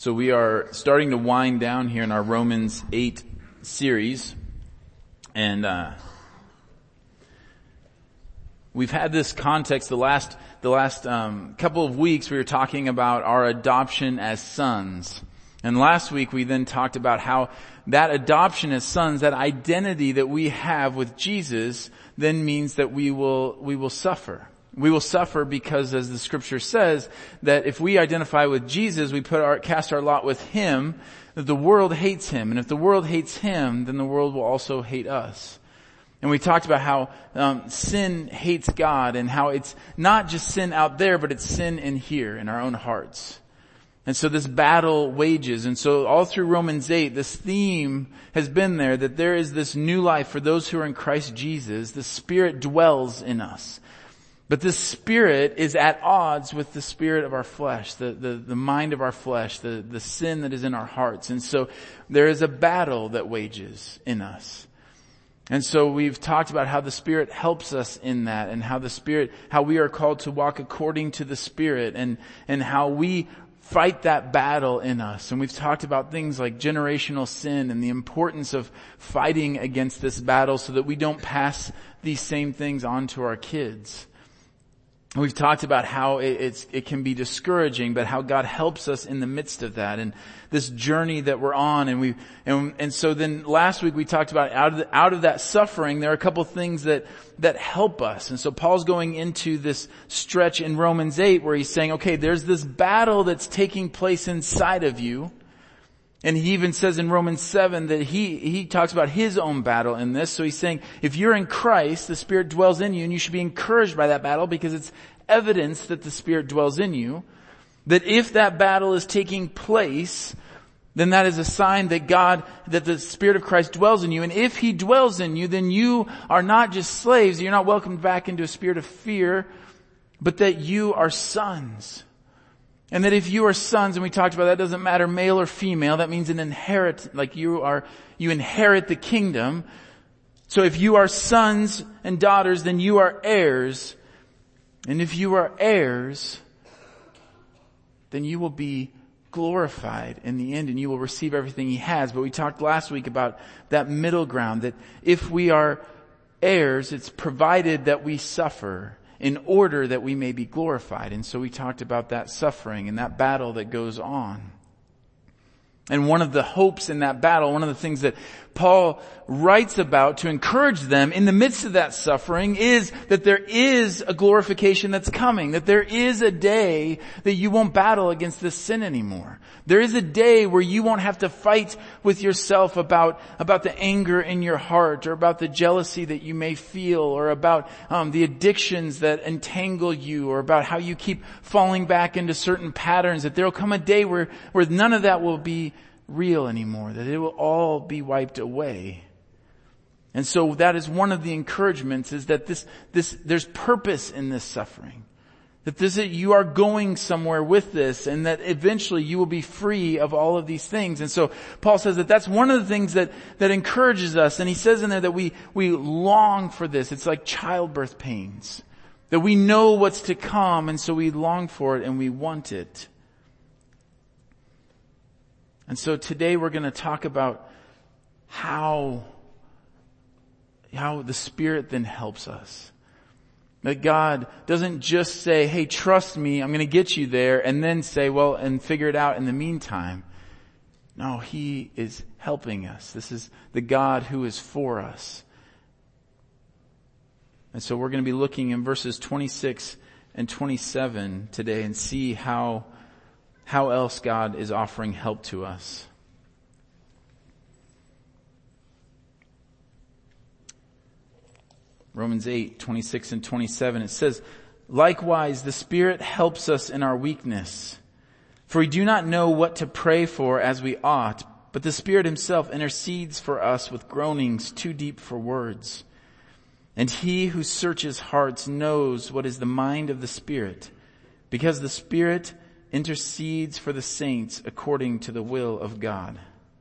So we are starting to wind down here in our Romans 8 series. And we've had this context the last couple of weeks. We were talking about our adoption as sons. And last week we then talked about how that adoption as sons, that identity that we have with Jesus, then means that we will suffer. We will suffer because, as the scripture says, that if we identify with Jesus, we cast our lot with Him, that the world hates Him. And if the world hates Him, then the world will also hate us. And we talked about how sin hates God, and how it's not just sin out there, but it's sin in here, in our own hearts. And so this battle wages. And so all through Romans 8, this theme has been there, that there is this new life for those who are in Christ Jesus. The Spirit dwells in us. But this Spirit is at odds with the spirit of our flesh, the mind of our flesh, the sin that is in our hearts. And so there is a battle that wages in us. And so we've talked about how the Spirit helps us in that, and how we are called to walk according to the Spirit, and how we fight that battle in us. And we've talked about things like generational sin and the importance of fighting against this battle so that we don't pass these same things on to our kids. We've talked about how it can be discouraging, but how God helps us in the midst of that, and this journey that we're on. And so then last week we talked about out of that suffering, there are a couple things that help us. And so Paul's going into this stretch in Romans 8 where he's saying, okay, there's this battle that's taking place inside of you. And he even says in Romans 7 that he talks about his own battle in this. So he's saying, if you're in Christ, the Spirit dwells in you, and you should be encouraged by that battle because it's evidence that the Spirit dwells in you. That if that battle is taking place, then that is a sign that the Spirit of Christ dwells in you. And if He dwells in you, then you are not just slaves. You're not welcomed back into a spirit of fear, but that you are sons. And that if you are sons, and we talked about that, doesn't matter male or female, that means you inherit the kingdom. So if you are sons and daughters, then you are heirs. And if you are heirs, then you will be glorified in the end, and you will receive everything He has. But we talked last week about that middle ground, that if we are heirs, it's provided that we suffer in order that we may be glorified. And so we talked about that suffering and that battle that goes on. And one of the hopes in that battle, one of the things that Paul writes about to encourage them in the midst of that suffering, is that there is a glorification that's coming, that there is a day that you won't battle against this sin anymore. There is a day where you won't have to fight with yourself about the anger in your heart, or about the jealousy that you may feel, or about the addictions that entangle you, or about how you keep falling back into certain patterns. That there will come a day where none of that will be real anymore, that it will all be wiped away. And so that is one of the encouragements, is that there's purpose in this suffering. That you are going somewhere with this, and that eventually you will be free of all of these things. And so Paul says that that's one of the things that encourages us. And he says in there that we long for this. It's like childbirth pains. That we know what's to come, and so we long for it and we want it. And so today we're going to talk about how the Spirit then helps us. That God doesn't just say, hey, trust me, I'm going to get you there, and then say, well, and figure it out in the meantime. No, He is helping us. This is the God who is for us. And so we're going to be looking in verses 26 and 27 today and see how else God is offering help to us. Romans 8, 26 and 27, it says, likewise, the Spirit helps us in our weakness. For we do not know what to pray for as we ought, but the Spirit Himself intercedes for us with groanings too deep for words. And He who searches hearts knows what is the mind of the Spirit, because the Spirit intercedes for the saints according to the will of God.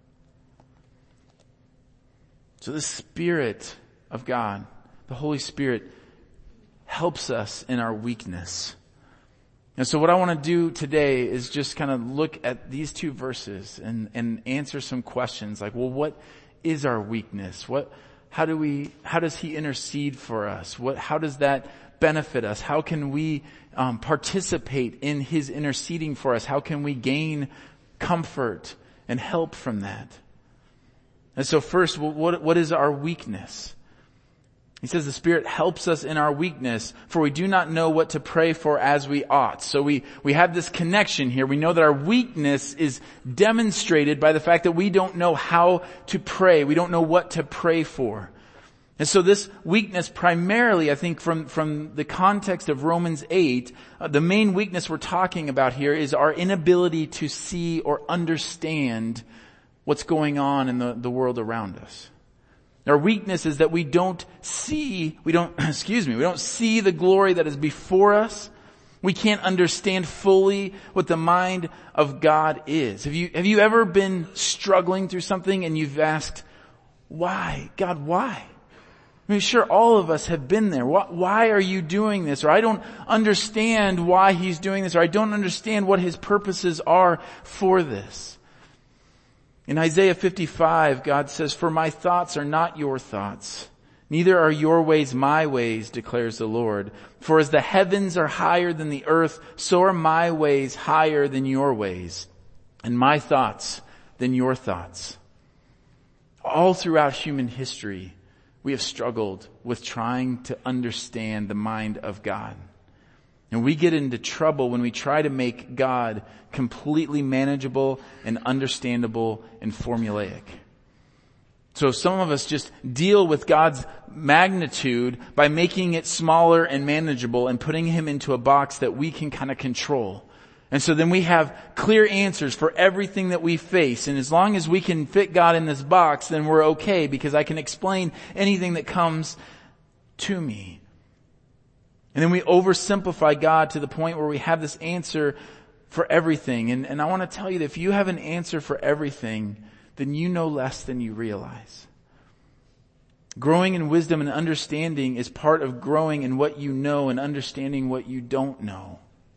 So the Spirit of God, the Holy Spirit, helps us in our weakness. And so what I want to do today is just kind of look at these two verses and answer some questions like, well, what is our weakness? How does he intercede for us? How does that benefit us? How can we participate in his interceding for us? How can we gain comfort and help from that? And so first, what is our weakness? He says the Spirit helps us in our weakness, for we do not know what to pray for as we ought. So we have this connection here. We know that our weakness is demonstrated by the fact that we don't know how to pray. We don't know what to pray for. And so this weakness primarily, I think from the context of Romans 8, the main weakness we're talking about here is our inability to see or understand what's going on in the world around us. Our weakness is that we don't see the glory that is before us. We can't understand fully what the mind of God is. Have you ever been struggling through something and you've asked, why? God, why? I mean, sure, all of us have been there. Why are you doing this? Or I don't understand why he's doing this. Or I don't understand what his purposes are for this. In Isaiah 55, God says, "For my thoughts are not your thoughts, neither are your ways my ways, declares the Lord. For as the heavens are higher than the earth, so are my ways higher than your ways, and my thoughts than your thoughts." All throughout human history, we have struggled with trying to understand the mind of God. And we get into trouble when we try to make God completely manageable and understandable and formulaic. So some of us just deal with God's magnitude by making it smaller and manageable and putting him into a box that we can kind of control. And so then we have clear answers for everything that we face. And as long as we can fit God in this box, then we're okay because I can explain anything that comes to me. And then we oversimplify God to the point where we have this answer for everything. And I want to tell you that if you have an answer for everything, then you know less than you realize. Growing in wisdom and understanding is part of growing in what you know and understanding what you don't know.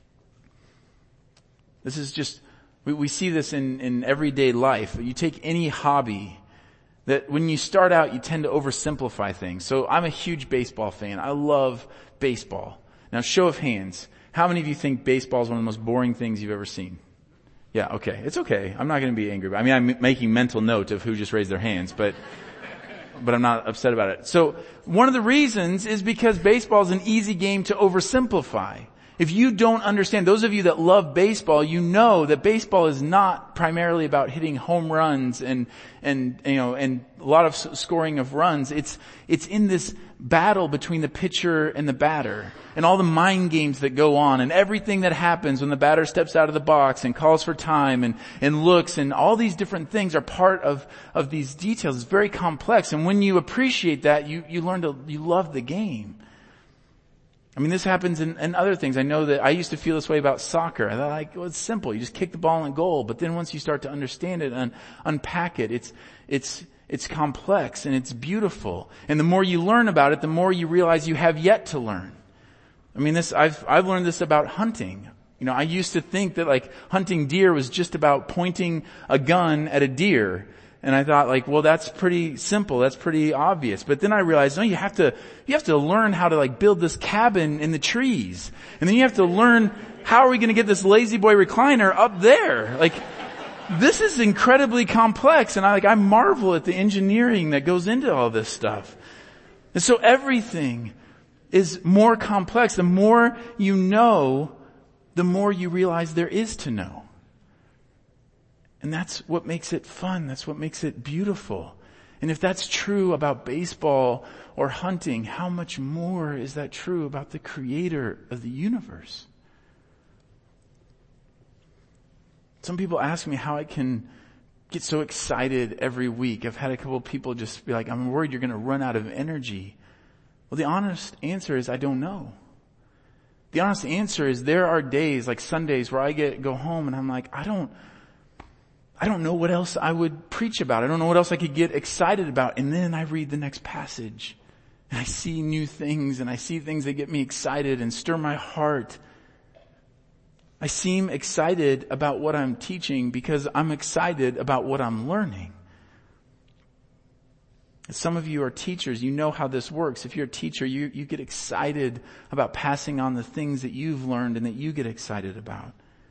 This is just, we see this in everyday life. You take any hobby, that when you start out, you tend to oversimplify things. So I'm a huge baseball fan. I love baseball. Now, show of hands. How many of you think baseball is one of the most boring things you've ever seen? Yeah, okay. It's okay. I'm not going to be angry. I mean, I'm making mental note of who just raised their hands, but I'm not upset about it. So one of the reasons is because baseball is an easy game to oversimplify. If you don't understand, those of you that love baseball, you know that baseball is not primarily about hitting home runs and a lot of scoring of runs. It's in this battle between the pitcher and the batter and all the mind games that go on and everything that happens when the batter steps out of the box and calls for time and looks, and all these different things are part of these details. It's very complex. And when you appreciate that, you learn you love the game. I mean, this happens in other things. I know that I used to feel this way about soccer. I thought, well, it's simple. You just kick the ball in goal. But then once you start to understand it and unpack it, it's complex and it's beautiful. And the more you learn about it, the more you realize you have yet to learn. I mean, I've learned this about hunting. You know, I used to think that like hunting deer was just about pointing a gun at a deer. And I thought like, well, that's pretty simple. That's pretty obvious. But then I realized, no, you have to learn how to like build this cabin in the trees. And then you have to learn, how are we going to get this lazy boy recliner up there? Like, this is incredibly complex. And I marvel at the engineering that goes into all this stuff. And so everything is more complex. The more you know, the more you realize there is to know. And that's what makes it fun. That's what makes it beautiful. And if that's true about baseball or hunting, how much more is that true about the creator of the universe? Some people ask me how I can get so excited every week. I've had a couple of people just be like, I'm worried you're going to run out of energy. Well, the honest answer is I don't know. The honest answer is there are days like Sundays where I go home and I'm like, I don't know what else I would preach about. I don't know what else I could get excited about. And then I read the next passage and I see new things and I see things that get me excited and stir my heart. I seem excited about what I'm teaching because I'm excited about what I'm learning. Some of you are teachers. You know how this works. If you're a teacher, you get excited about passing on the things that you've learned and that you get excited about.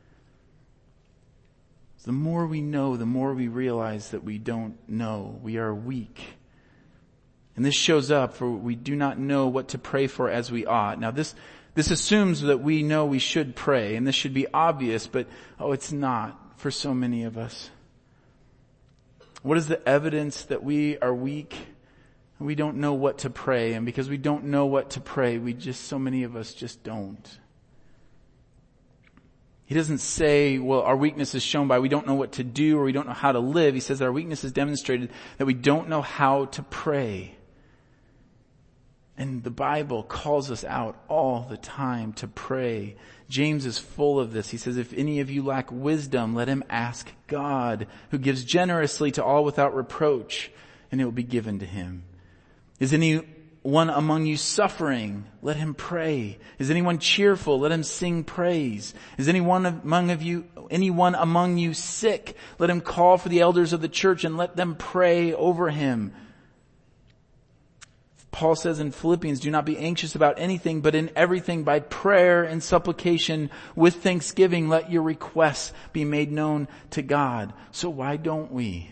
So the more we know, the more we realize that we don't know. We are weak. And this shows up for we do not know what to pray for as we ought. Now this assumes that we know we should pray, and this should be obvious, but it's not for so many of us. What is the evidence that we are weak? We don't know what to pray, and because we don't know what to pray, so many of us just don't. He doesn't say, well, our weakness is shown by we don't know what to do or we don't know how to live. He says that our weakness is demonstrated that we don't know how to pray. And the Bible calls us out all the time to pray. James is full of this. He says, if any of you lack wisdom, let him ask God, who gives generously to all without reproach, and it will be given to him. Is anyone among you suffering? Let him pray. Is anyone cheerful? Let him sing praise. Is anyone among you sick? Let him call for the elders of the church and let them pray over him. Paul says in Philippians, do not be anxious about anything, but in everything by prayer and supplication with thanksgiving, let your requests be made known to God. So why don't we?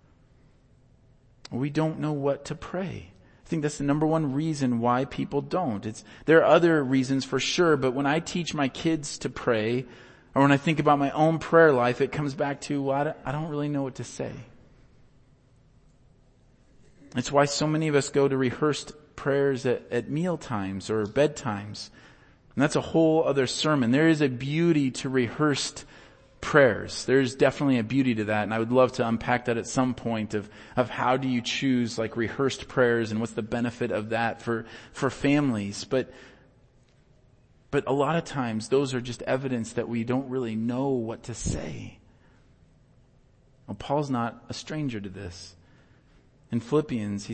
We don't know what to pray. I think that's the number one reason why people don't. There are other reasons for sure, but when I teach my kids to pray, or when I think about my own prayer life, it comes back to, I don't really know what to say. It's why so many of us go to rehearsed prayers at meal times or bedtimes. And that's a whole other sermon. There is a beauty to rehearsed prayers. There's definitely a beauty to that. And I would love to unpack that at some point of how do you choose like rehearsed prayers and what's the benefit of that for families. But a lot of times those are just evidence that we don't really know what to say. Well, Paul's not a stranger to this. In Philippians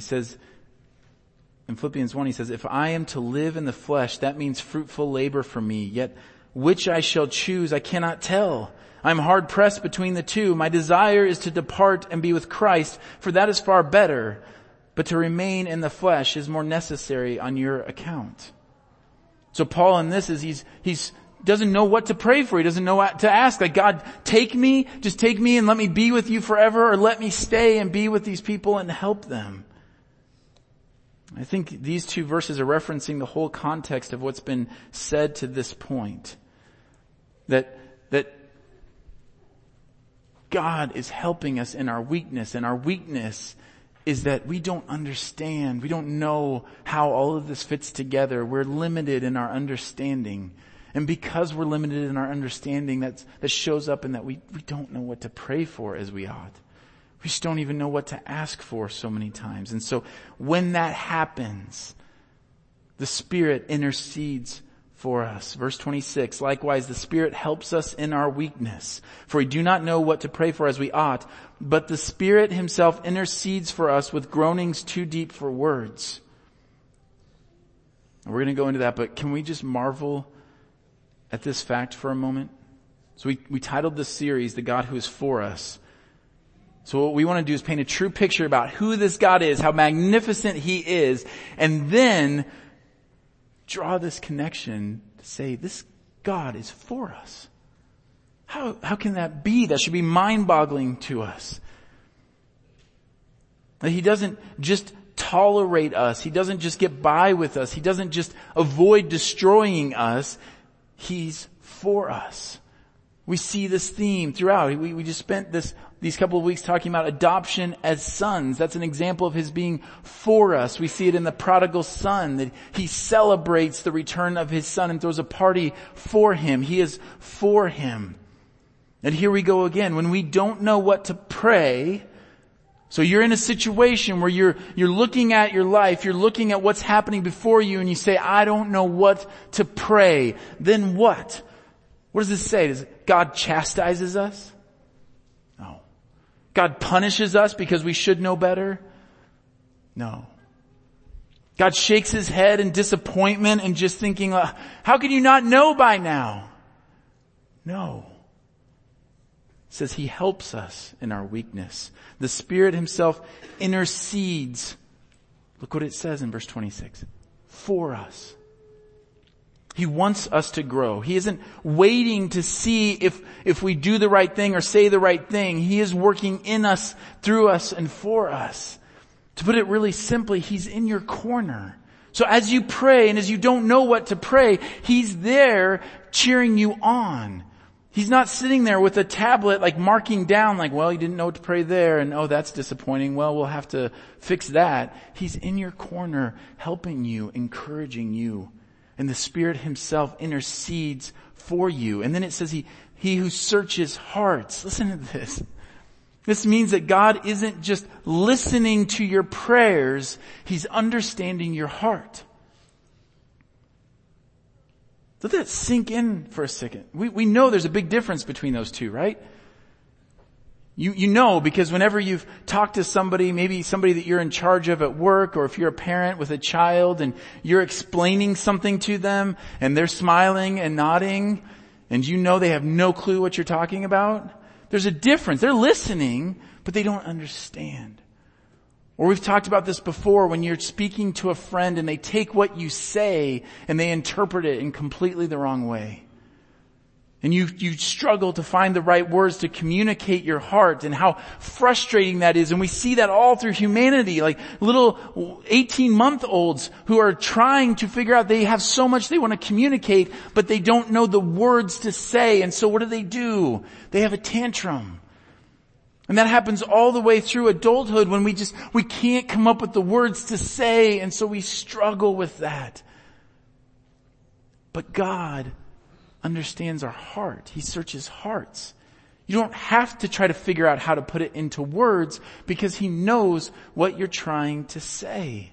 1, he says, if I am to live in the flesh, that means fruitful labor for me. Yet which I shall choose, I cannot tell. I'm hard pressed between the two. My desire is to depart and be with Christ, for that is far better. But to remain in the flesh is more necessary on your account. So Paul in this is he's doesn't know what to pray for. He doesn't know what to ask. Like, God, just take me and let me be with you forever, or let me stay and be with these people and help them. I think these two verses are referencing the whole context of what's been said to this point. That God is helping us in our weakness, and our weakness is that we don't understand. We don't know how all of this fits together. We're limited in our understanding. And because we're limited in our understanding, that shows up in that we don't know what to pray for as we ought. We just don't even know what to ask for so many times. And so when that happens, the Spirit intercedes for us. Verse 26, likewise, the Spirit helps us in our weakness, for we do not know what to pray for as we ought, but the Spirit himself intercedes for us with groanings too deep for words. And we're going to go into that, but can we just marvel at this fact for a moment? So we titled this series, The God Who Is For Us. So what we want to do is paint a true picture about who this God is, how magnificent he is, and then draw this connection to say, this God is for us. How can that be? That should be mind-boggling to us. That he doesn't just tolerate us. He doesn't just get by with us. He doesn't just avoid destroying us. He's for us. We see this theme throughout. We just spent these couple of weeks talking about adoption as sons. That's an example of his being for us. We see it in the prodigal son, that he celebrates the return of his son and throws a party for him. He is for him. And here we go again. When we don't know what to pray, so you're in a situation where you're looking at your life, you're looking at what's happening before you, and you say, I don't know what to pray. Then what? What does this say? Does God chastises us? No. God punishes us because we should know better? No. God shakes his head in disappointment and just thinking, how can you not know by now? No. It says he helps us in our weakness. The Spirit himself intercedes. Look what it says in verse 26. For us. He wants us to grow. He isn't waiting to see if we do the right thing or say the right thing. He is working in us, through us, and for us. To put it really simply, he's in your corner. So as you pray and as you don't know what to pray, he's there cheering you on. He's not sitting there with a tablet like marking down like, well, you didn't know what to pray there and oh, that's disappointing. Well, we'll have to fix that. He's in your corner helping you, encouraging you. And the Spirit himself intercedes for you. And then it says he who searches hearts. Listen to this. This means that God isn't just listening to your prayers. He's understanding your heart. Let that sink in for a second. We know there's a big difference between those two, right? You know, because whenever you've talked to somebody, maybe somebody that you're in charge of at work, or if you're a parent with a child and you're explaining something to them and they're smiling and nodding and you know they have no clue what you're talking about, there's a difference. They're listening, but they don't understand. Or we've talked about this before when you're speaking to a friend and they take what you say and they interpret it in completely the wrong way. And you struggle to find the right words to communicate your heart and how frustrating that is. And we see that all through humanity, like little 18-month-olds who are trying to figure out, they have so much they want to communicate, but they don't know the words to say. And so what do? They have a tantrum. And that happens all the way through adulthood when we can't come up with the words to say. And so we struggle with that. But God understands our heart. He searches hearts. You don't have to try to figure out how to put it into words because he knows what you're trying to say.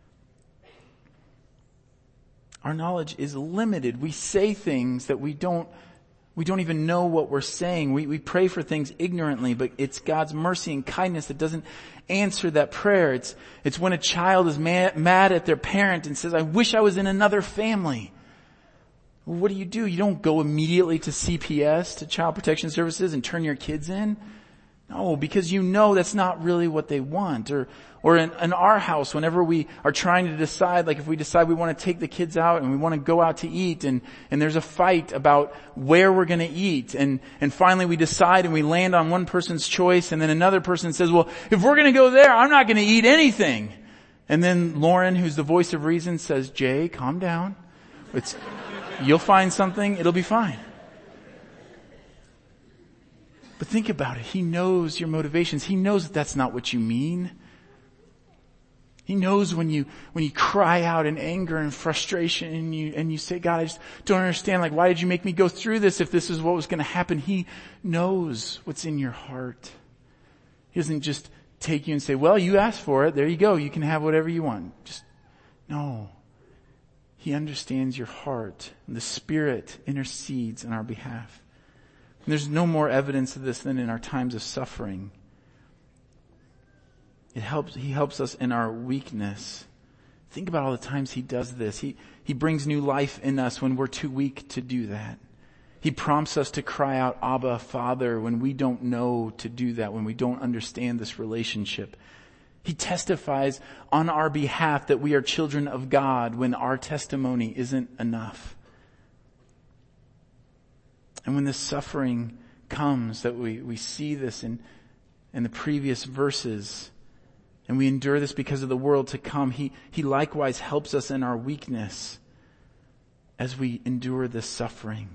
Our knowledge is limited. We say things that we don't even know what we're saying. We pray for things ignorantly, but it's God's mercy and kindness that doesn't answer that prayer. It's when a child is mad at their parent and says, I wish I was in another family. What do? You don't go immediately to CPS, to Child Protection Services, and turn your kids in. No, because you know that's not really what they want. Or in our house, whenever we are trying to decide, like if we decide we want to take the kids out and we want to go out to eat and there's a fight about where we're going to eat and finally we decide and we land on one person's choice and then another person says, well, if we're going to go there, I'm not going to eat anything. And then Lauren, who's the voice of reason, says, Jay, calm down. You'll find something. It'll be fine. But think about it. He knows your motivations. He knows that that's not what you mean. He knows when you cry out in anger and frustration and you say, God, I just don't understand. Like, why did you make me go through this if this is what was going to happen? He knows what's in your heart. He doesn't just take you and say, well, you asked for it. There you go. You can have whatever you want. No. He understands your heart, and the Spirit intercedes on our behalf. And there's no more evidence of this than in our times of suffering. He helps us in our weakness. Think about all the times he does this. He brings new life in us when we're too weak to do that. He prompts us to cry out, Abba, Father, when we don't know to do that, when we don't understand this relationship. He testifies on our behalf that we are children of God when our testimony isn't enough. And when this suffering comes, that we see this in the previous verses, and we endure this because of the world to come, He likewise helps us in our weakness as we endure this suffering.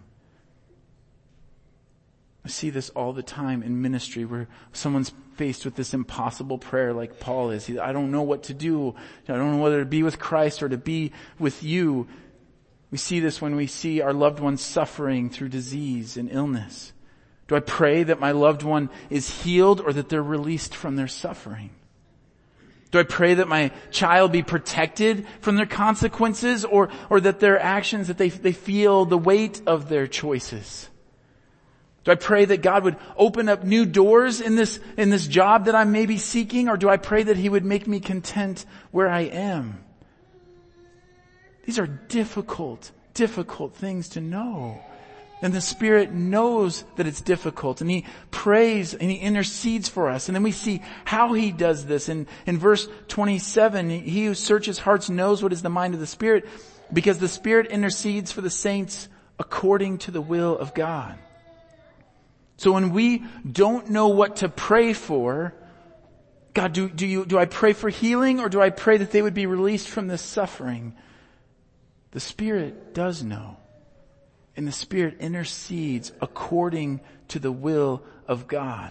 I see this all the time in ministry where someone's faced with this impossible prayer like Paul is. I don't know what to do. I don't know whether to be with Christ or to be with you. We see this when we see our loved ones suffering through disease and illness. Do I pray that my loved one is healed or that they're released from their suffering? Do I pray that my child be protected from their consequences or that their actions, that they feel the weight of their choices? Do I pray that God would open up new doors in this job that I'm maybe seeking, or do I pray that He would make me content where I am? These are difficult things to know. And the Spirit knows that it's difficult, and He prays and He intercedes for us. And then we see how He does this. In verse 27, He who searches hearts knows what is the mind of the Spirit, because the Spirit intercedes for the saints according to the will of God. So when we don't know what to pray for, God, do I pray for healing, or do I pray that they would be released from this suffering? The Spirit does know. And the Spirit intercedes according to the will of God.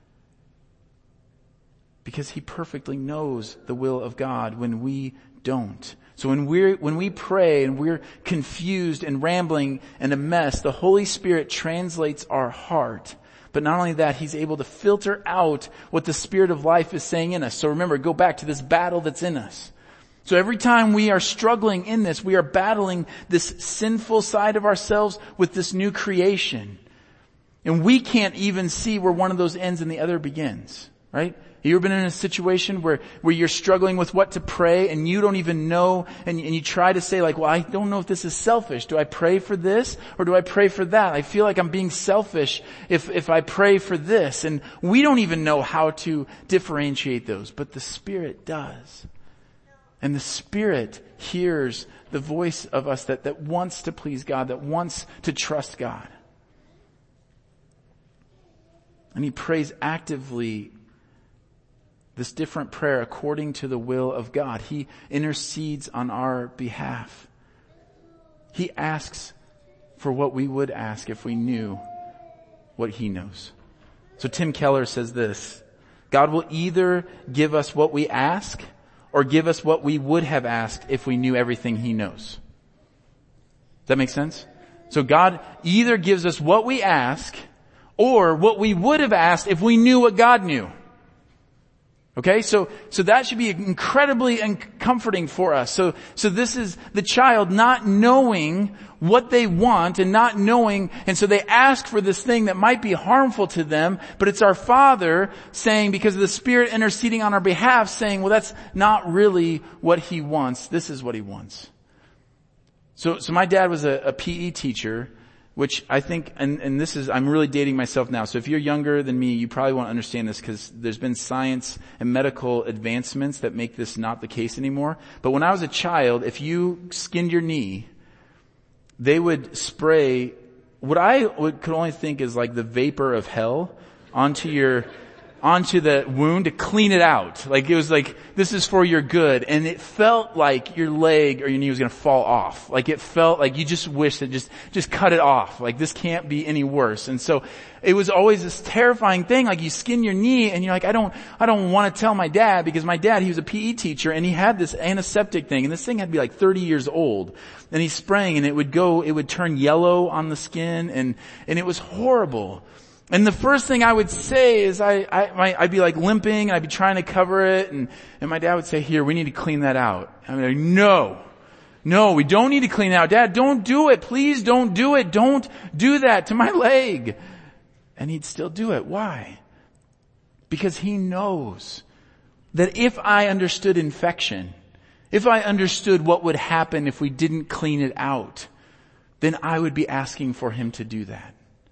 Because He perfectly knows the will of God when we don't. So when we pray and we're confused and rambling and a mess, the Holy Spirit translates our heart. But not only that, He's able to filter out what the Spirit of life is saying in us. So remember, go back to this battle that's in us. So every time we are struggling in this, we are battling this sinful side of ourselves with this new creation. And we can't even see where one of those ends and the other begins, right? Have you ever been in a situation where you're struggling with what to pray and you don't even know, and you try to say like, well, I don't know if this is selfish. Do I pray for this or do I pray for that? I feel like I'm being selfish if I pray for this. And we don't even know how to differentiate those, but the Spirit does. And the Spirit hears the voice of us that wants to please God, that wants to trust God. And He prays actively this different prayer according to the will of God. He intercedes on our behalf. He asks for what we would ask if we knew what He knows. So Tim Keller says this: God will either give us what we ask or give us what we would have asked if we knew everything He knows. Does that make sense? So God either gives us what we ask or what we would have asked if we knew what God knew. Okay, so that should be incredibly comforting for us. So this is the child not knowing what they want and not knowing, and so they ask for this thing that might be harmful to them, but it's our Father saying, because of the Spirit interceding on our behalf, saying, well, that's not really what He wants. This is what He wants. So my dad was a PE teacher, which I think, and this is, I'm really dating myself now. So if you're younger than me, you probably won't understand this because there's been science and medical advancements that make this not the case anymore. But when I was a child, if you skinned your knee, they would spray what could only think is like the vapor of hell onto the wound to clean it out. Like it was like, this is for your good. And it felt like your leg or your knee was going to fall off. Like it felt like you just wish that just cut it off. Like this can't be any worse. And so it was always this terrifying thing. Like you skin your knee and you're like, I don't want to tell my dad, because my dad, he was a PE teacher and he had this antiseptic thing, and this thing had to be like 30 years old. And he's spraying and it would turn yellow on the skin, and it was horrible. And the first thing I would say is I'd be like limping and I'd be trying to cover it, and my dad would say, here, we need to clean that out. I'd be like, no, we don't need to clean it out. Dad, don't do it. Please don't do it. Don't do that to my leg. And he'd still do it. Why? Because he knows that if I understood infection, if I understood what would happen if we didn't clean it out, then I would be asking for him to do that.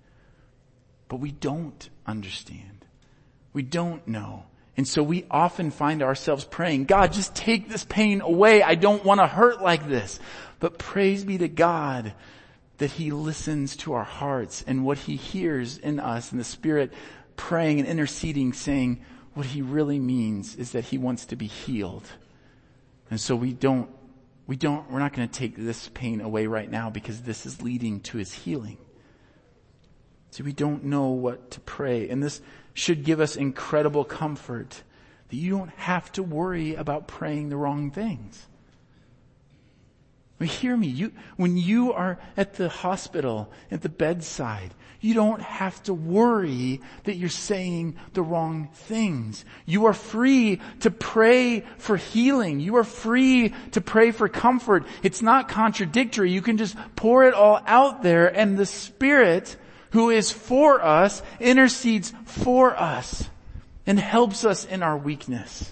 But we don't understand. We don't know. And so we often find ourselves praying, God, just take this pain away. I don't want to hurt like this. But praise be to God that He listens to our hearts and what He hears in us, and the Spirit praying and interceding, saying what He really means is that He wants to be healed. And so we're not going to take this pain away right now, because this is leading to His healing. So we don't know what to pray. And this should give us incredible comfort that you don't have to worry about praying the wrong things. I mean, hear me. When you are at the hospital, at the bedside, you don't have to worry that you're saying the wrong things. You are free to pray for healing. You are free to pray for comfort. It's not contradictory. You can just pour it all out there, and the Spirit, who is for us, intercedes for us and helps us in our weakness.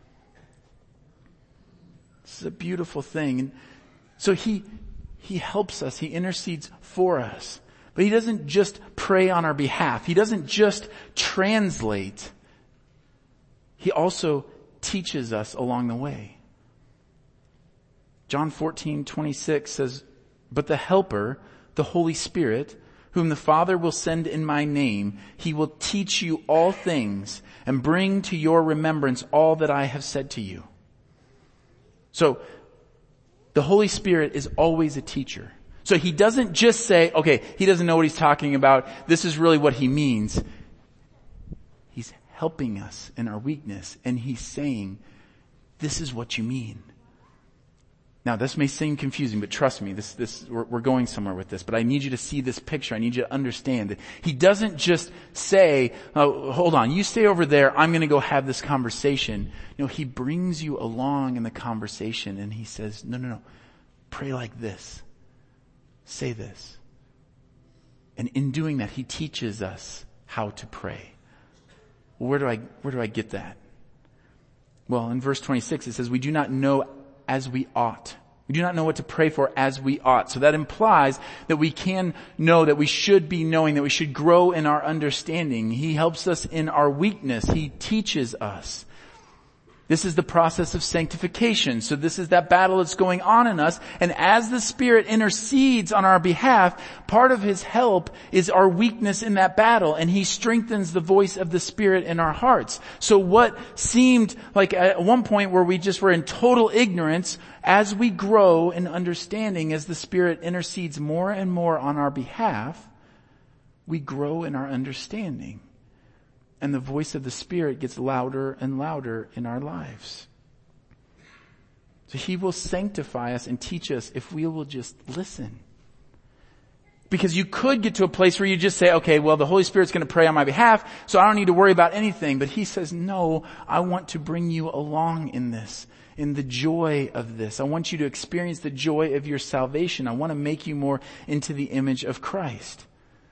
This is a beautiful thing. And so He helps us. He intercedes for us. But he doesn't just pray on our behalf. He doesn't just translate. He also teaches us along the way. John 14:26 says, "But the Helper, the Holy Spirit, whom the Father will send in my name, he will teach you all things and bring to your remembrance all that I have said to you." So, the Holy Spirit is always a teacher. So he doesn't just say, okay, he doesn't know what he's talking about. This is really what he means. He's helping us in our weakness, and he's saying, this is what you mean. Now, this may seem confusing, but trust me, we're going somewhere with this. But I need you to see this picture. I need you to understand that he doesn't just say, "Oh, hold on, you stay over there. I'm going to go have this conversation." No, he brings you along in the conversation, and he says, "No. Pray like this. Say this." And in doing that, he teaches us how to pray. Where do I get that? Well, in verse 26, it says, "We do not know as we ought." We do not know what to pray for as we ought. So that implies that we can know, that we should be knowing, that we should grow in our understanding. He helps us in our weakness. He teaches us. This is the process of sanctification. So this is that battle that's going on in us. And as the Spirit intercedes on our behalf, part of his help is our weakness in that battle. And he strengthens the voice of the Spirit in our hearts. So what seemed like at one point where we just were in total ignorance, as we grow in understanding, as the Spirit intercedes more and more on our behalf, we grow in our understanding. And the voice of the Spirit gets louder and louder in our lives. So he will sanctify us and teach us if we will just listen. Because you could get to a place where you just say, okay, well, the Holy Spirit's going to pray on my behalf, so I don't need to worry about anything. But he says, no, I want to bring you along in this, in the joy of this. I want you to experience the joy of your salvation. I want to make you more into the image of Christ.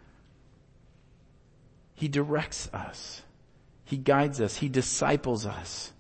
He directs us. He guides us. He disciples us.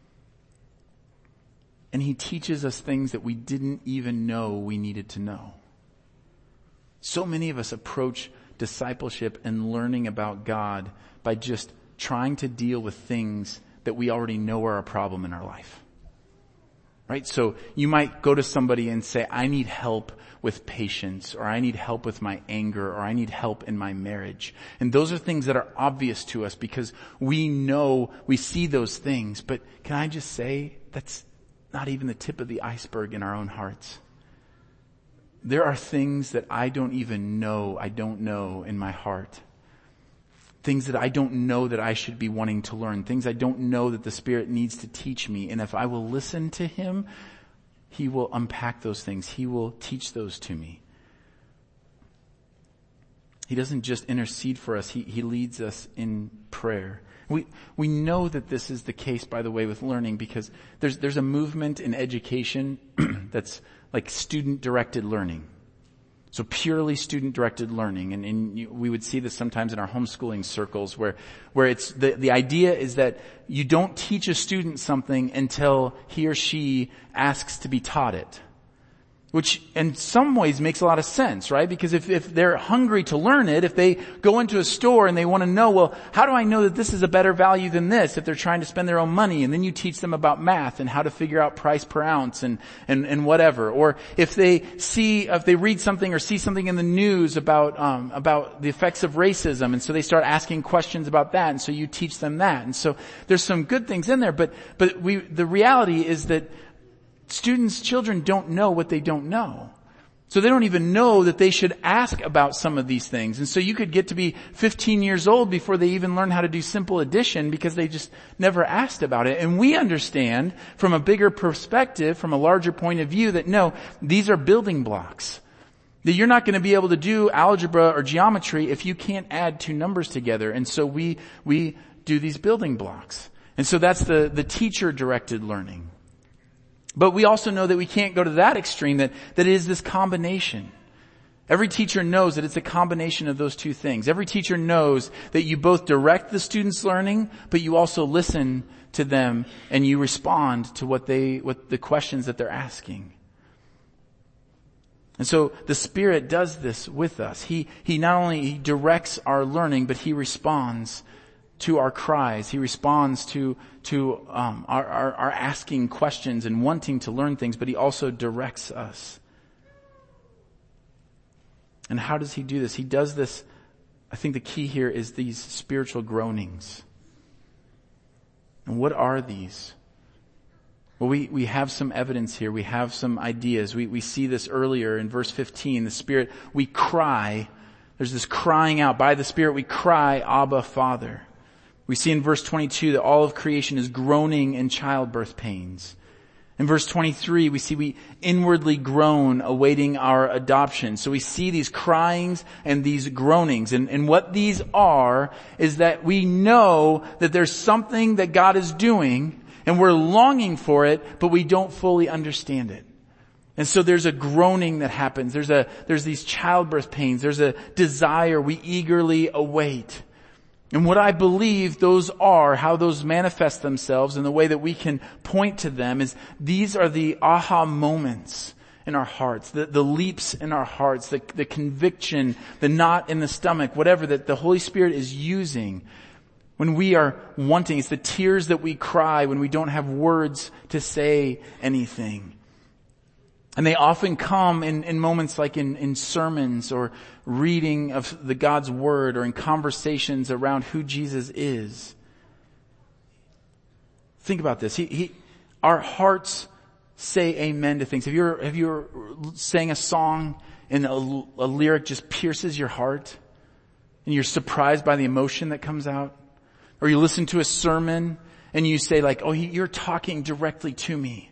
And he teaches us things that we didn't even know we needed to know. So many of us approach discipleship and learning about God by just trying to deal with things that we already know are a problem in our life. Right? So you might go to somebody and say, I need help with patience, or I need help with my anger, or I need help in my marriage. And those are things that are obvious to us because we know, we see those things. But can I just say, that's not even the tip of the iceberg in our own hearts. There are things that I don't know in my heart. Things that I don't know that I should be wanting to learn. Things I don't know that the Spirit needs to teach me. And if I will listen to him, he will unpack those things. He will teach those to me. He doesn't just intercede for us. He leads us in prayer. We know that this is the case, by the way, with learning, because there's a movement in education that's like student-directed learning. So purely student-directed learning. And we would see this sometimes in our homeschooling circles where it's the idea is that you don't teach a student something until he or she asks to be taught it. Which in some ways makes a lot of sense, right? Because if they're hungry to learn it, if they go into a store and they want to know, well, how do I know that this is a better value than this? If they're trying to spend their own money, and then you teach them about math and how to figure out price per ounce and whatever. Or if they read something or see something in the news about the effects of racism, and so they start asking questions about that, and so you teach them that. And so there's some good things in there, but the reality is that children don't know what they don't know. So they don't even know that they should ask about some of these things. And so you could get to be 15 years old before they even learn how to do simple addition because they just never asked about it. And we understand from a bigger perspective, from a larger point of view, that no, these are building blocks. That you're not going to be able to do algebra or geometry if you can't add two numbers together. And so we do these building blocks. And so that's the teacher-directed learning. But we also know that we can't go to that extreme, that it is this combination. Every teacher knows that it's a combination of those two things. Every teacher knows that you both direct the students' learning, but you also listen to them and you respond to what the questions that they're asking. And so the Spirit does this with us. He not only directs our learning, but He responds to our cries. He responds to our asking questions and wanting to learn things, but He also directs us. And how does He do this? He does this, I think the key here is these spiritual groanings. And what are these? Well, we have some evidence here. We have some ideas. We see this earlier in verse 15. The Spirit, we cry. There's this crying out. By the Spirit we cry, Abba, Father. We see in verse 22 that all of creation is groaning in childbirth pains. In verse 23, we see we inwardly groan awaiting our adoption. So we see these cryings and these groanings. And what these are is that we know that there's something that God is doing and we're longing for it, but we don't fully understand it. And so there's a groaning that happens. There's these childbirth pains. There's a desire we eagerly await. And what I believe those are, how those manifest themselves and the way that we can point to them is these are the aha moments in our hearts, the leaps in our hearts, the conviction, the knot in the stomach, whatever that the Holy Spirit is using when we are wanting. It's the tears that we cry when we don't have words to say anything. And they often come in moments like in sermons or reading of the God's Word or in conversations around who Jesus is. Think about this. Our hearts say amen to things. Have you ever sang a song and a lyric just pierces your heart and you're surprised by the emotion that comes out? Or you listen to a sermon and you say like, oh, you're talking directly to me.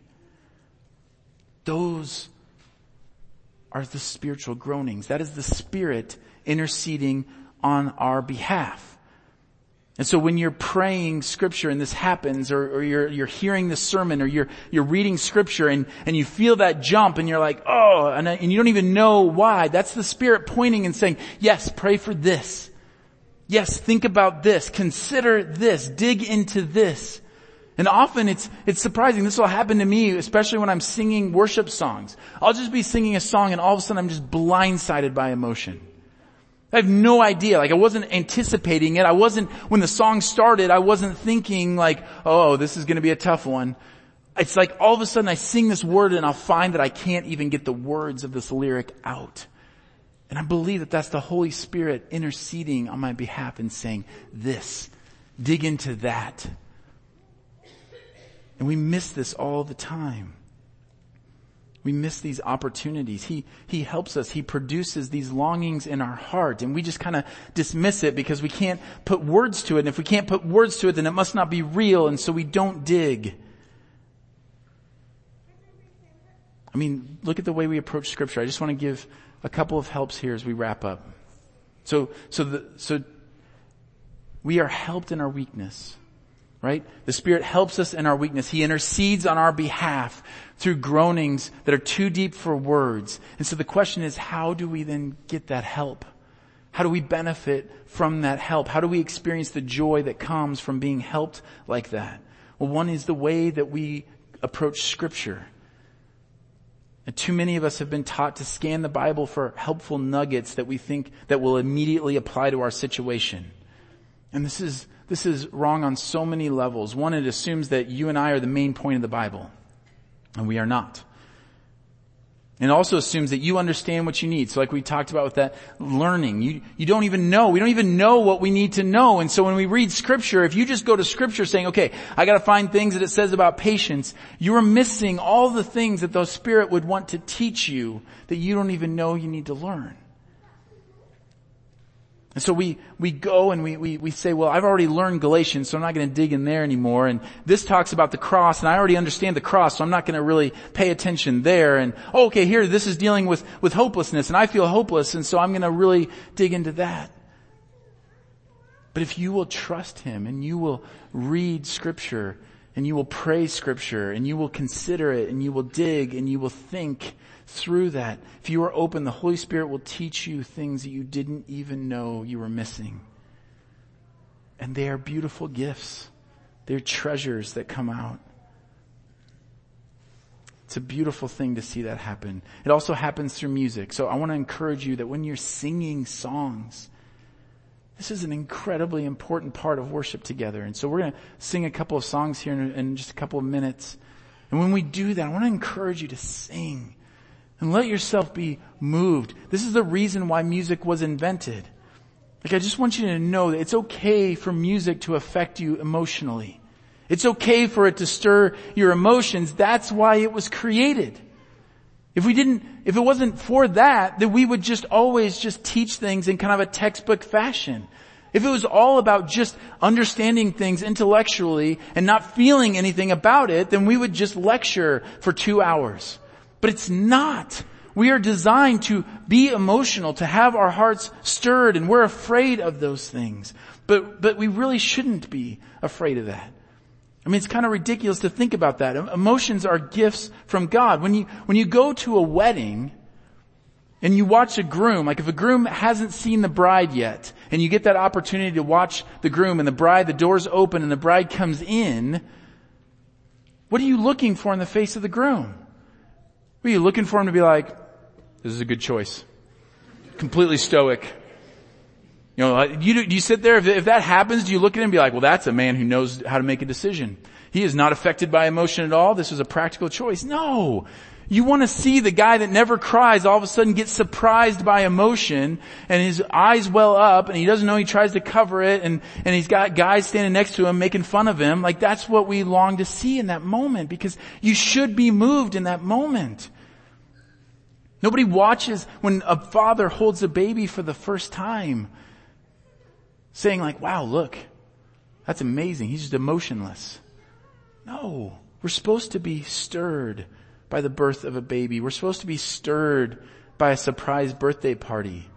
Those are the spiritual groanings. That is the Spirit interceding on our behalf. And so when you're praying Scripture and this happens, or you're hearing the sermon, or you're reading Scripture and you feel that jump and you're like, oh, and you don't even know why, that's the Spirit pointing and saying, yes, pray for this. Yes, think about this. Consider this. Dig into this. And often it's surprising. This will happen to me, especially when I'm singing worship songs. I'll just be singing a song and all of a sudden I'm just blindsided by emotion. I have no idea. Like I wasn't anticipating it. When the song started, I wasn't thinking like, oh, this is going to be a tough one. It's like all of a sudden I sing this word and I'll find that I can't even get the words of this lyric out. And I believe that that's the Holy Spirit interceding on my behalf and saying this, dig into that. And we miss this all the time. We miss these opportunities. He helps us. He produces these longings in our heart and we just kind of dismiss it because we can't put words to it. And if we can't put words to it, then it must not be real. And so we don't dig. I mean, look at the way we approach Scripture. I just want to give a couple of helps here as we wrap up. So we are helped in our weakness, right? The Spirit helps us in our weakness. He intercedes on our behalf through groanings that are too deep for words. And so the question is, how do we then get that help? How do we benefit from that help? How do we experience the joy that comes from being helped like that? Well, one is the way that we approach Scripture. And too many of us have been taught to scan the Bible for helpful nuggets that we think that will immediately apply to our situation. And this is wrong on so many levels. One, it assumes that you and I are the main point of the Bible. And we are not. And it also assumes that you understand what you need. So like we talked about with that learning, you don't even know. We don't even know what we need to know. And so when we read Scripture, if you just go to Scripture saying, okay, I gotta find things that it says about patience, you are missing all the things that the Spirit would want to teach you that you don't even know you need to learn. And so we go and we say, well, I've already learned Galatians, so I'm not going to dig in there anymore. And this talks about the cross, and I already understand the cross, so I'm not going to really pay attention there. And, oh, okay, here, this is dealing with hopelessness, and I feel hopeless, and so I'm going to really dig into that. But if you will trust Him, and you will read Scripture, and you will pray Scripture, and you will consider it, and you will dig, and you will think through that, if you are open, the Holy Spirit will teach you things that you didn't even know you were missing. And they are beautiful gifts. They're treasures that come out. It's a beautiful thing to see that happen. It also happens through music. So I want to encourage you that when you're singing songs, this is an incredibly important part of worship together. And so we're going to sing a couple of songs here in just a couple of minutes. And when we do that, I want to encourage you to sing and let yourself be moved. This is the reason why music was invented. Like, I just want you to know that it's okay for music to affect you emotionally. It's okay for it to stir your emotions. That's why it was created. If it wasn't for that, then we would just always just teach things in kind of a textbook fashion. If it was all about just understanding things intellectually and not feeling anything about it, then we would just lecture for 2 hours. But it's not. We are designed to be emotional, to have our hearts stirred, and we're afraid of those things. But we really shouldn't be afraid of that. I mean, it's kind of ridiculous to think about that. Emotions are gifts from God. When you go to a wedding and you watch a groom, like if a groom hasn't seen the bride yet, and you get that opportunity to watch the groom and the bride, the doors open and the bride comes in, what are you looking for in the face of the groom? Are you looking for him to be like, this is a good choice? Completely stoic. You know, do you sit there, if that happens, do you look at him and be like, well, that's a man who knows how to make a decision. He is not affected by emotion at all. This is a practical choice. No. You want to see the guy that never cries all of a sudden get surprised by emotion and his eyes well up and he doesn't know, he tries to cover it and he's got guys standing next to him making fun of him. Like, that's what we long to see in that moment, because you should be moved in that moment. Nobody watches when a father holds a baby for the first time saying like, wow, look, that's amazing. He's just emotionless. No, we're supposed to be stirred by the birth of a baby. We're supposed to be stirred by a surprise birthday party.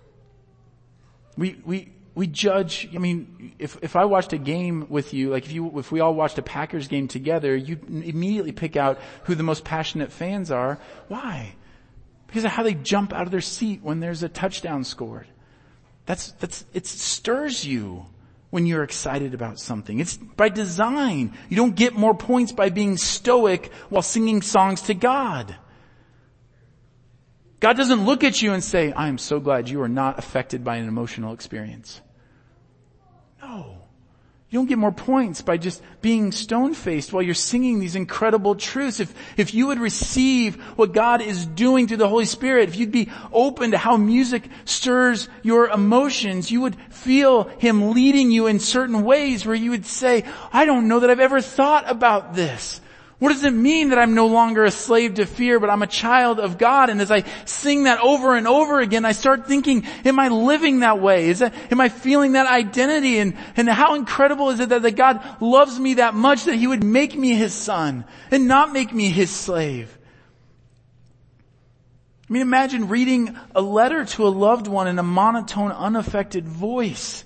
We judge. I mean, if I watched a game with you, like if we all watched a Packers game together, you immediately pick out who the most passionate fans are. Why? Because of how they jump out of their seat when there's a touchdown scored. It stirs you when you're excited about something. It's by design. You don't get more points by being stoic while singing songs to God. God doesn't look at you and say, I am so glad you are not affected by an emotional experience. No. You don't get more points by just being stone-faced while you're singing these incredible truths. If you would receive what God is doing through the Holy Spirit, if you'd be open to how music stirs your emotions, you would feel Him leading you in certain ways where you would say, I don't know that I've ever thought about this. What does it mean that I'm no longer a slave to fear, but I'm a child of God? And as I sing that over and over again, I start thinking, am I living that way? Am I feeling that identity? And how incredible is it that God loves me that much that He would make me His son and not make me His slave? I mean, imagine reading a letter to a loved one in a monotone, unaffected voice.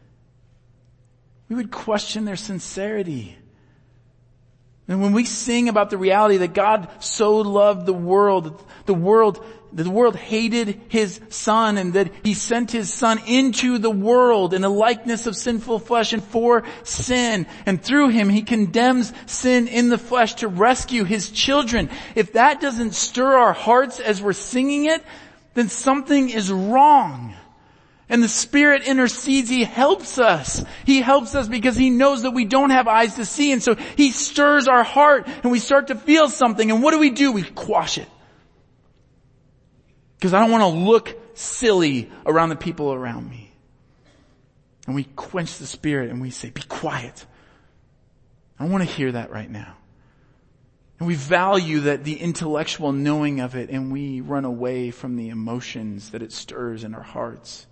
We would question their sincerity. And when we sing about the reality that God so loved the world hated His Son, and that He sent His Son into the world in a likeness of sinful flesh and for sin, and through Him He condemns sin in the flesh to rescue His children. If that doesn't stir our hearts as we're singing it, then something is wrong. And the Spirit intercedes. He helps us. He helps us because He knows that we don't have eyes to see. And so He stirs our heart and we start to feel something. And what do? We quash it. Because I don't want to look silly around the people around me. And we quench the Spirit and we say, be quiet. I don't want to hear that right now. And we value the intellectual knowing of it, and we run away from the emotions that it stirs in our hearts.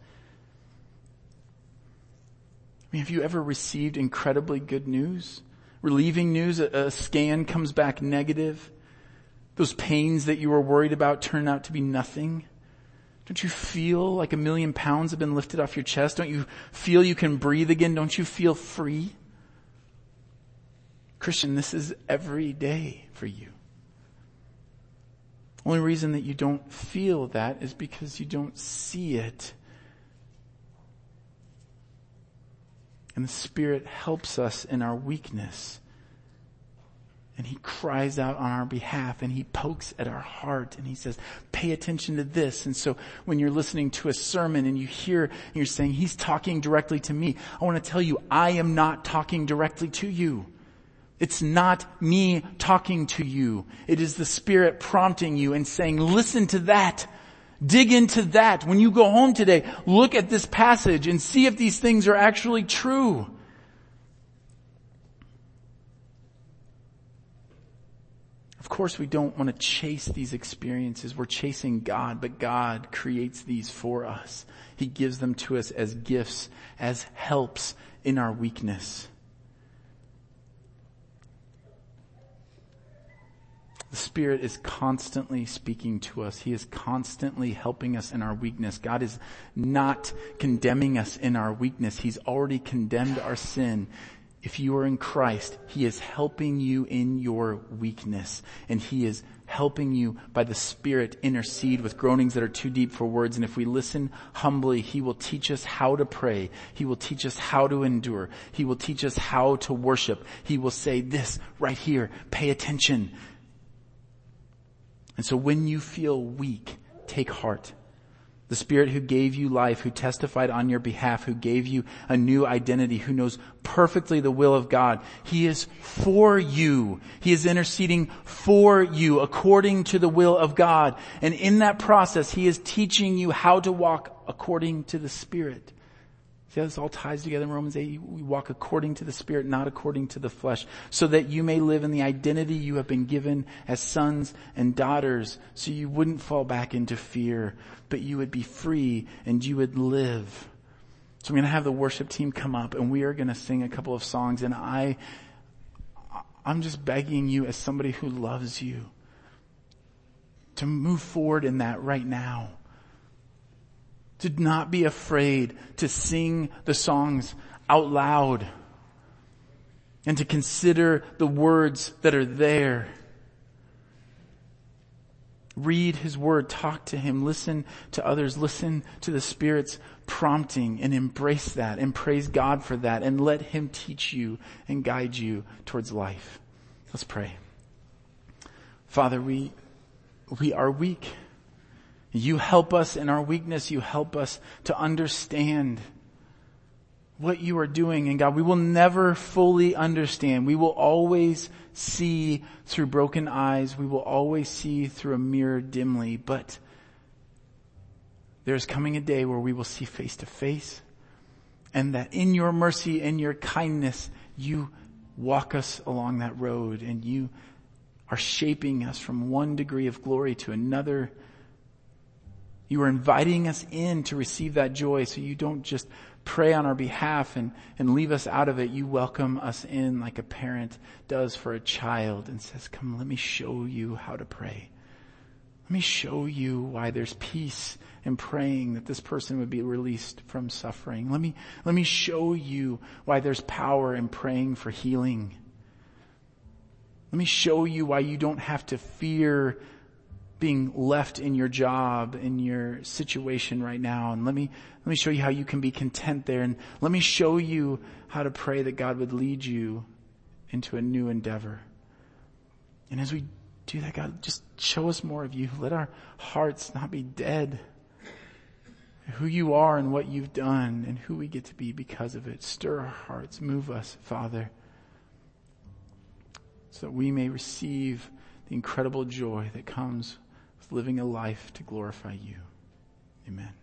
I mean, have you ever received incredibly good news? Relieving news, a scan comes back negative. Those pains that you were worried about turn out to be nothing. Don't you feel like 1,000,000 pounds have been lifted off your chest? Don't you feel you can breathe again? Don't you feel free? Christian, this is every day for you. Only reason that you don't feel that is because you don't see it. And the Spirit helps us in our weakness. And he cries out on our behalf, and he pokes at our heart, and he says, pay attention to this. And so when you're listening to a sermon and you hear, and you're saying, he's talking directly to me, I want to tell you, I am not talking directly to you. It's not me talking to you. It is the Spirit prompting you and saying, listen to that. Dig into that. When you go home today, look at this passage and see if these things are actually true. Of course, we don't want to chase these experiences. We're chasing God, but God creates these for us. He gives them to us as gifts, as helps in our weakness. The Spirit is constantly speaking to us. He is constantly helping us in our weakness. God is not condemning us in our weakness. He's already condemned our sin. If you are in Christ, He is helping you in your weakness. And He is helping you by the Spirit intercede with groanings that are too deep for words. And if we listen humbly, He will teach us how to pray. He will teach us how to endure. He will teach us how to worship. He will say this right here, pay attention. And so when you feel weak, take heart. The Spirit who gave you life, who testified on your behalf, who gave you a new identity, who knows perfectly the will of God, He is for you. He is interceding for you according to the will of God. And in that process, He is teaching you how to walk according to the Spirit. See how this all ties together in Romans 8? We walk according to the Spirit, not according to the flesh, so that you may live in the identity you have been given as sons and daughters, so you wouldn't fall back into fear, but you would be free and you would live. So I'm going to have the worship team come up, and we are going to sing a couple of songs, and I'm just begging you as somebody who loves you to move forward in that right now. To not be afraid to sing the songs out loud and to consider the words that are there. Read His Word, talk to Him, listen to others, listen to the Spirit's prompting and embrace that and praise God for that and let Him teach you and guide you towards life. Let's pray. Father, we are weak. You help us in our weakness. You help us to understand what You are doing. And God, we will never fully understand. We will always see through broken eyes. We will always see through a mirror dimly. But there's coming a day where we will see face to face. And that in Your mercy and Your kindness, You walk us along that road. And You are shaping us from one degree of glory to another. You are inviting us in to receive that joy, so You don't just pray on our behalf and leave us out of it. You welcome us in like a parent does for a child and says, come, let me show you how to pray. Let me show you why there's peace in praying that this person would be released from suffering. Let me show you why there's power in praying for healing. Let me show you why you don't have to fear being left in your job, in your situation right now. And let me show you how you can be content there. And let me show you how to pray that God would lead you into a new endeavor. And as we do that, God, just show us more of You. Let our hearts not be dead. Who You are and what You've done and who we get to be because of it. Stir our hearts. Move us, Father, so that we may receive the incredible joy that comes living a life to glorify You. Amen.